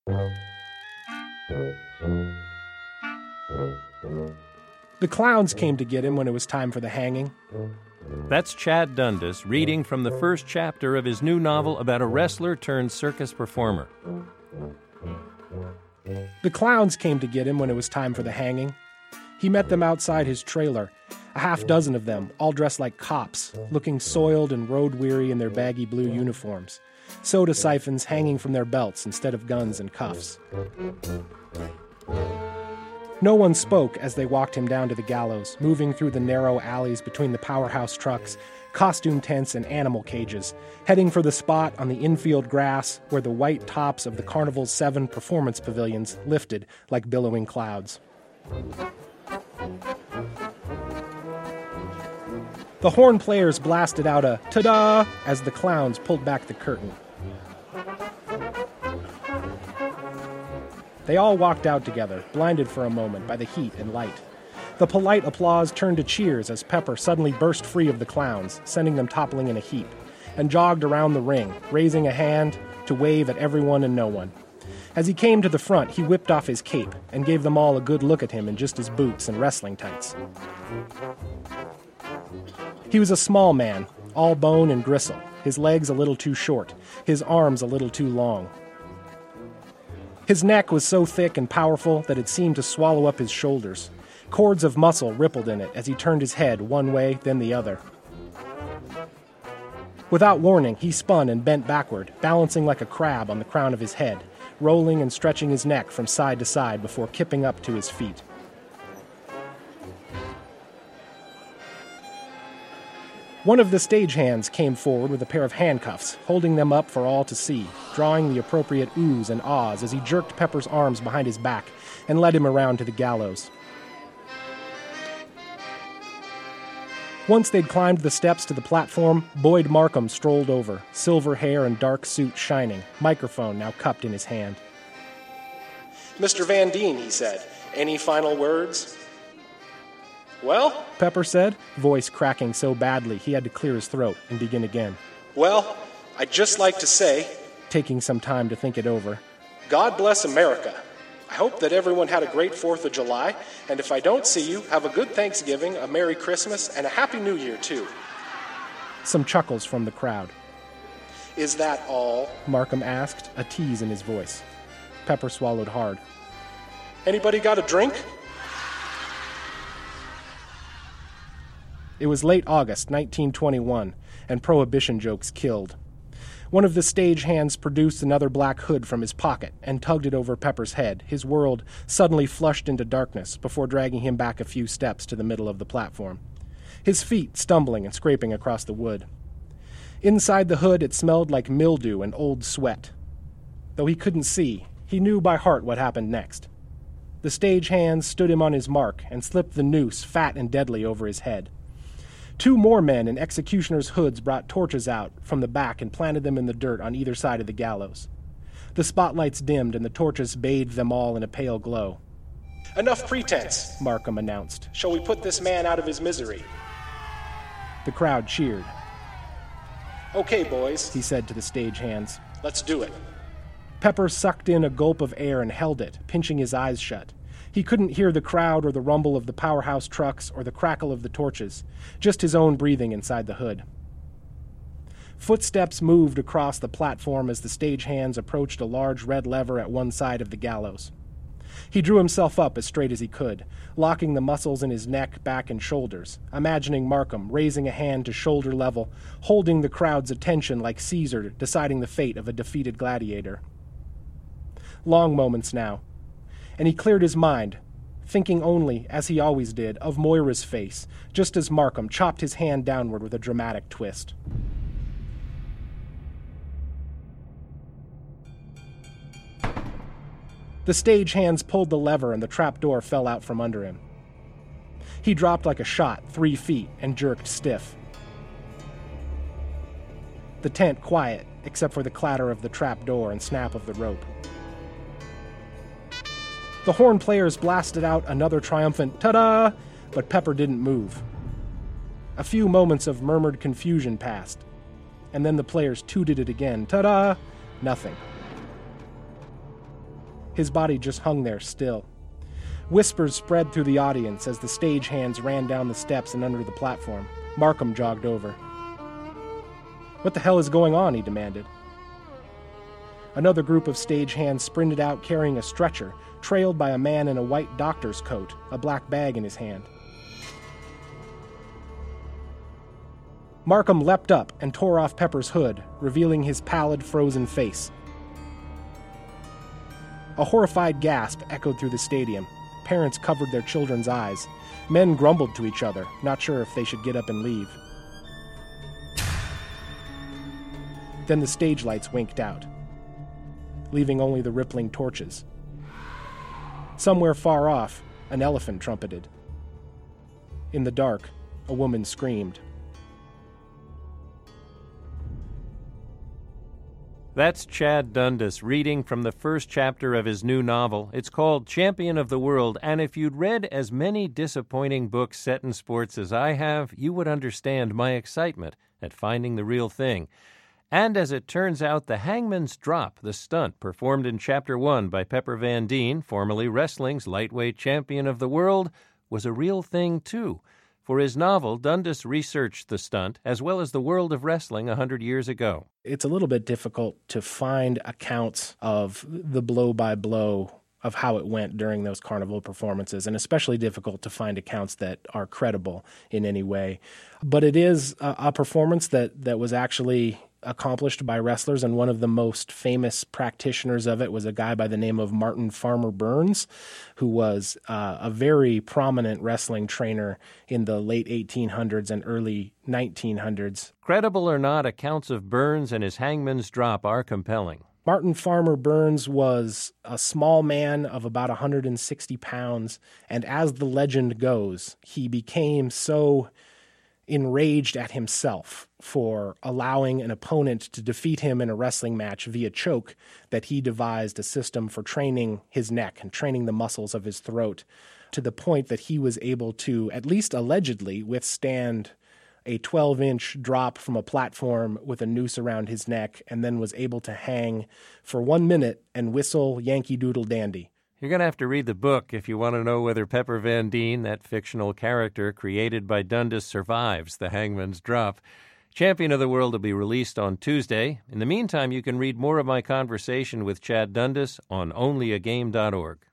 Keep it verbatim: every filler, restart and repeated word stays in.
The clowns came to get him when it was time for the hanging. That's Chad Dundas reading from the first chapter of his new novel about a wrestler turned circus performer. The clowns came to get him when it was time for the hanging. He met them outside his trailer, a half dozen of them, all dressed like cops, looking soiled and road-weary in their baggy blue uniforms, soda siphons hanging from their belts instead of guns and cuffs. No one spoke as they walked him down to the gallows, moving through the narrow alleys between the powerhouse trucks, costume tents, and animal cages, heading for the spot on the infield grass where the white tops of the Carnival's seven performance pavilions lifted like billowing clouds. The horn players blasted out a ta-da as the clowns pulled back the curtain. They all walked out together, blinded for a moment by the heat and light. The polite applause turned to cheers as Pepper suddenly burst free of the clowns, sending them toppling in a heap, and jogged around the ring, raising a hand to wave at everyone and no one. As he came to the front, he whipped off his cape and gave them all a good look at him in just his boots and wrestling tights. He was a small man, all bone and gristle, his legs a little too short, his arms a little too long. His neck was so thick and powerful that it seemed to swallow up his shoulders. Cords of muscle rippled in it as he turned his head one way, then the other. Without warning, he spun and bent backward, balancing like a crab on the crown of his head, rolling and stretching his neck from side to side before kipping up to his feet. One of the stagehands came forward with a pair of handcuffs, holding them up for all to see, drawing the appropriate oohs and ahs as he jerked Pepper's arms behind his back and led him around to the gallows. Once they'd climbed the steps to the platform, Boyd Markham strolled over, silver hair and dark suit shining, microphone now cupped in his hand. "Mister Van Deen," he said, "any final words?" "Well," Pepper said, voice cracking so badly he had to clear his throat and begin again. "Well, I'd just like to say," taking some time to think it over, "God bless America. I hope that everyone had a great fourth of July, and if I don't see you, have a good Thanksgiving, a Merry Christmas, and a Happy New Year, too." Some chuckles from the crowd. "Is that all?" Markham asked, a tease in his voice. Pepper swallowed hard. "Anybody got a drink?" It was late August, nineteen twenty-one, and Prohibition jokes killed. One of the stagehands produced another black hood from his pocket and tugged it over Pepper's head, his world suddenly flushed into darkness before dragging him back a few steps to the middle of the platform, his feet stumbling and scraping across the wood. Inside the hood it smelled like mildew and old sweat. Though he couldn't see, he knew by heart what happened next. The stagehands stood him on his mark and slipped the noose fat and deadly over his head. Two more men in executioners' hoods brought torches out from the back and planted them in the dirt on either side of the gallows. The spotlights dimmed and the torches bathed them all in a pale glow. "Enough pretense," Markham announced. "Shall we put this man out of his misery?" The crowd cheered. "Okay, boys," he said to the stagehands. "Let's do it." Pepper sucked in a gulp of air and held it, pinching his eyes shut. He couldn't hear the crowd or the rumble of the powerhouse trucks or the crackle of the torches, just his own breathing inside the hood. Footsteps moved across the platform as the stagehands approached a large red lever at one side of the gallows. He drew himself up as straight as he could, locking the muscles in his neck, back, and shoulders, imagining Markham raising a hand to shoulder level, holding the crowd's attention like Caesar deciding the fate of a defeated gladiator. Long moments now, and he cleared his mind, thinking only, as he always did, of Moira's face, just as Markham chopped his hand downward with a dramatic twist. The stagehands pulled the lever and the trapdoor fell out from under him. He dropped like a shot, three feet, and jerked stiff. The tent quiet, except for the clatter of the trapdoor and snap of the rope. The horn players blasted out another triumphant ta-da, but Pepper didn't move. A few moments of murmured confusion passed, and then the players tooted it again. Ta-da! Nothing. His body just hung there still. Whispers spread through the audience as the stagehands ran down the steps and under the platform. Markham jogged over. "What the hell is going on?" he demanded. Another group of stagehands sprinted out carrying a stretcher, trailed by a man in a white doctor's coat, a black bag in his hand. Markham leapt up and tore off Pepper's hood, revealing his pallid, frozen face. A horrified gasp echoed through the stadium. Parents covered their children's eyes. Men grumbled to each other, not sure if they should get up and leave. Then the stage lights winked out, leaving only the rippling torches. Somewhere far off, an elephant trumpeted. In the dark, a woman screamed. That's Chad Dundas reading from the first chapter of his new novel. It's called Champion of the World, and if you'd read as many disappointing books set in sports as I have, you would understand my excitement at finding the real thing. And as it turns out, the Hangman's Drop, the stunt performed in Chapter one by Pepper Van Dien, formerly wrestling's lightweight champion of the world, was a real thing, too. For his novel, Dundas researched the stunt as well as the world of wrestling a hundred years ago. It's a little bit difficult to find accounts of the blow-by-blow of how it went during those carnival performances, and especially difficult to find accounts that are credible in any way. But it is a, a performance that, that was actually accomplished by wrestlers, and one of the most famous practitioners of it was a guy by the name of Martin Farmer Burns, who was uh, a very prominent wrestling trainer in the late eighteen hundreds and early nineteen hundreds. Credible or not, accounts of Burns and his Hangman's Drop are compelling. Martin Farmer Burns was a small man of about one hundred sixty pounds, and as the legend goes, he became so enraged at himself for allowing an opponent to defeat him in a wrestling match via choke that he devised a system for training his neck and training the muscles of his throat to the point that he was able to, at least allegedly, withstand a twelve-inch drop from a platform with a noose around his neck, and then was able to hang for one minute and whistle Yankee Doodle Dandy. You're going to have to read the book if you want to know whether Pepper Van Dien, that fictional character created by Dundas, survives the Hangman's Drop. Champion of the World will be released on Tuesday. In the meantime, you can read more of my conversation with Chad Dundas on only a game dot org.